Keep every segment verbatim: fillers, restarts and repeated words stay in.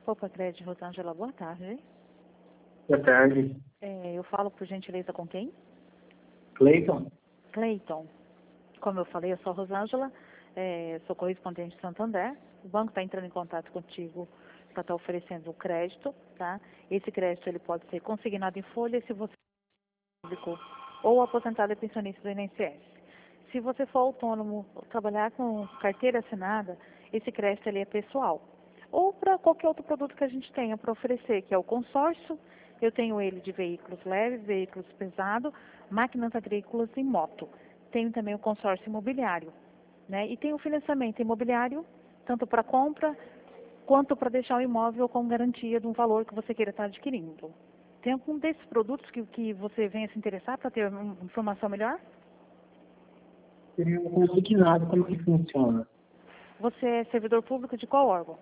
Opa, Crédito Rosângela, boa tarde. Boa tarde. É, eu falo por gentileza com quem? Cleiton? Cleiton. Como eu falei, eu sou a Rosângela, é, sou correspondente de Santander. O banco está entrando em contato contigo para estar oferecendo o crédito, tá? Esse crédito ele pode ser consignado em folha se você é público ou aposentado e pensionista do I N S S. Se você for autônomo ou trabalhar com carteira assinada, esse crédito ele é pessoal. Ou para qualquer outro produto que a gente tenha para oferecer, que é o consórcio. Eu tenho ele de veículos leves, veículos pesados, máquinas agrícolas e moto. Tenho também o consórcio imobiliário, né? E tem o financiamento imobiliário, tanto para compra, quanto para deixar o imóvel com garantia de um valor que você queira estar adquirindo. Tem algum desses produtos que, que você venha se interessar para ter uma informação melhor? Eu não consignado, como que funciona? Você é servidor público de qual órgão?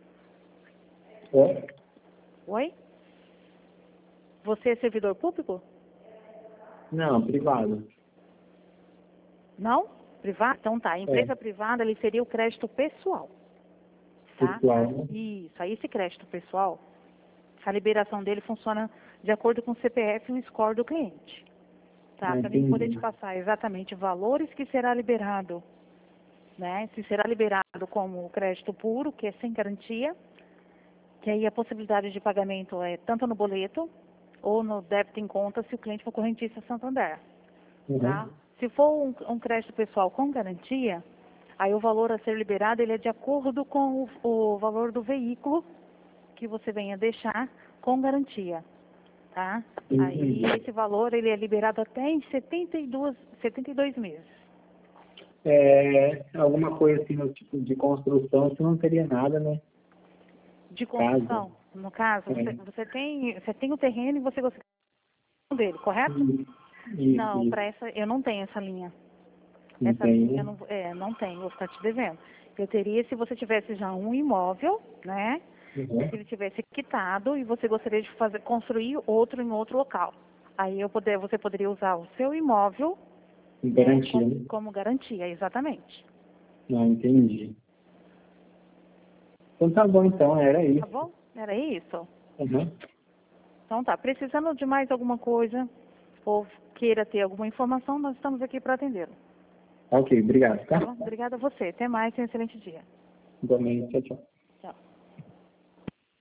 É? Oi? Você é servidor público? Não, privado. Não? Privado? Então tá. A empresa É. privada ele seria o crédito pessoal. Tá? Pessoal, né? Isso. Aí esse crédito pessoal, a liberação dele funciona de acordo com o C P F e o score do cliente. Tá? Não Para mim poder te entendi. passar exatamente valores que será liberado. Né? Se será liberado como crédito puro, que é sem garantia, que aí a possibilidade de pagamento é tanto no boleto ou no débito em conta se o cliente for correntista Santander. Tá? Uhum. Se for um, um crédito pessoal com garantia, aí o valor a ser liberado ele é de acordo com o, o valor do veículo que você venha deixar com garantia. Tá? Aí Entendi. esse valor ele é liberado até em setenta e dois, setenta e dois meses. É, alguma coisa assim, no tipo de construção, você não teria nada, né? De Casa. construção, no caso, É. você, você tem você tem o terreno e você gostaria dele, correto? Isso, isso, Não, para isso. essa eu não tenho essa linha. Não Essa linha eu tem, não, é, não tenho, vou ficar te devendo. Eu teria se você tivesse já um imóvel, né? uhum. Se ele tivesse quitado e você gostaria de fazer construir outro em outro local. Aí eu poder, você poderia usar o seu imóvel, né, Garantia, como, né? como garantia, exatamente. Não, entendi. Então tá bom, então, era Tá isso. bom? Era isso? Uhum. Então tá. Precisando de mais alguma coisa ou queira ter alguma informação, nós estamos aqui para atendê-lo. Ok, obrigado, Tá tá? bom? Obrigada a você. Até mais. Tenha um excelente dia. Igualmente, tchau, tchau.